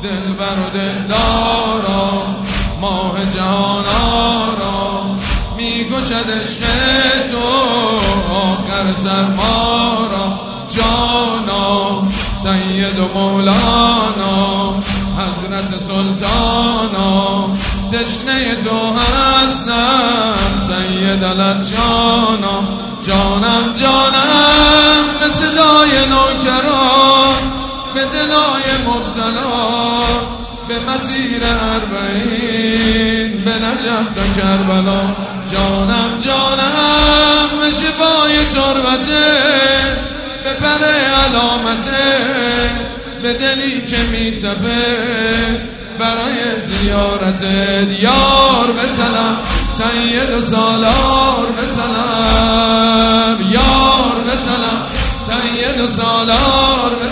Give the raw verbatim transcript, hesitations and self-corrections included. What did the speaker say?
دلبر و دلدارا ماه جهانارا میکشد عشق تو آخر سرمارا جانا سید و مولانا حضرت سلطانا تشنه تو هستم سید الجانا جانم جانم به صدای نوکران به دلای مبتلا به مسیر اربعین به نجف تا کربلا جانم جانم به شفای تربته به پر علامته به دلی که میتپه برای زیارتت یار به طلب سید و سالار به طلب یار به طلب سید و سالار